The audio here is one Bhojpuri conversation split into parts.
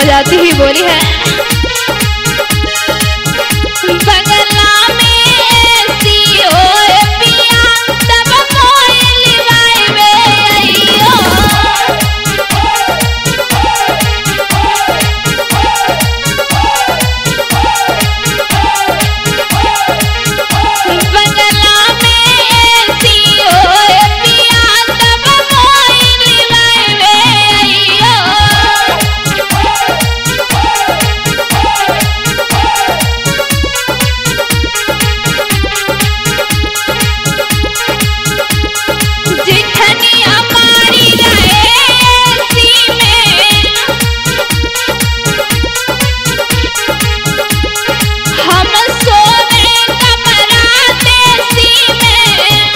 बजाती हुई बोली है, बगला में ऐसी ओए पिया तब मोइली बाई वे अइयो, बगला में ऐसी ओए पिया तब मोइली बाई वे अइयो। जिठनिया मारी रहे सी में, हम सोवे कमरा देसी में,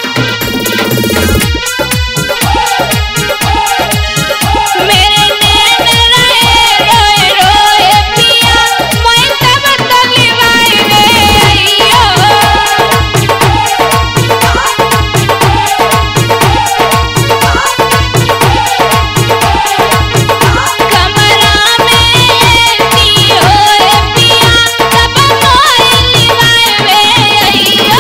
मेरे नैन रहे रोए रोए पिया मैं तब तलिवाई वे अइयो, कमरा में ऐसी ओए पिया तब मोइली बाई वे अइयो।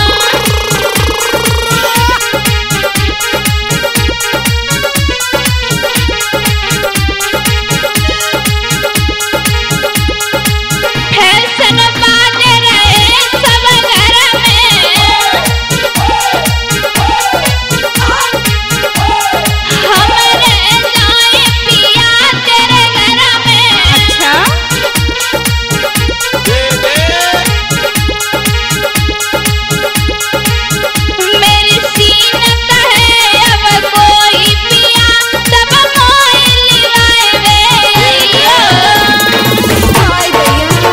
फैशन बाज रहे सब घर में, हम रह जाए पिया तेरे घर में। अच्छा, मेरी सीन कहे अब कोई पिया तब मोइली बाई वे अइयो। हाय भैया,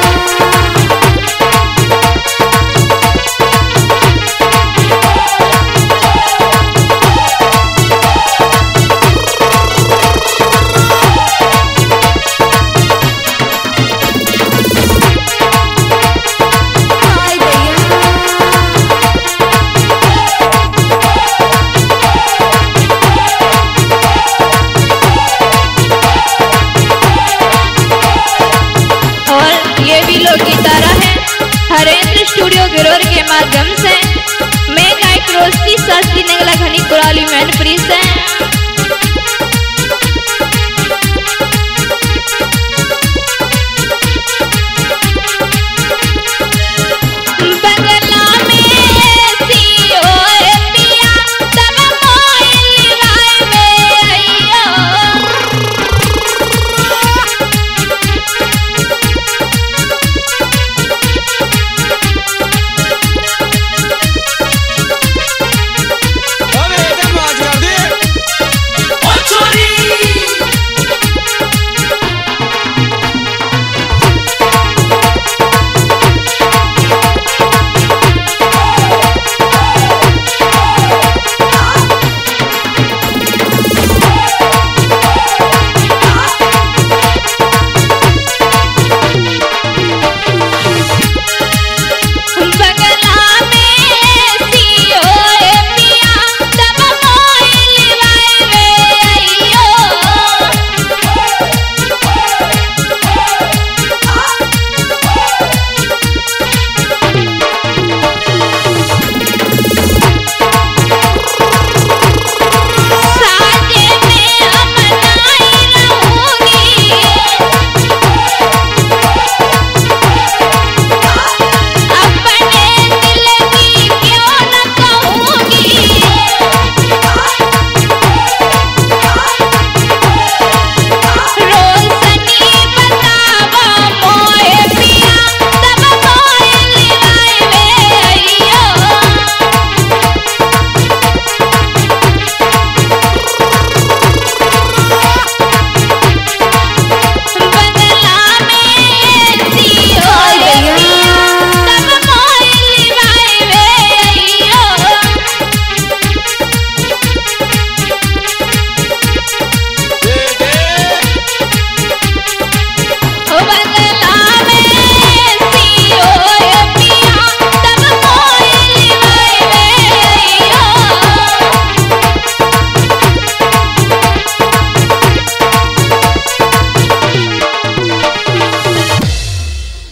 हाय भैया, और ये भी लोग की तरह है हरेंद्र स्टूडियो गिरोर के माध्यम से मैं गायक रोशनी शास्त्री नगला घनी कुराली मैनपुरी से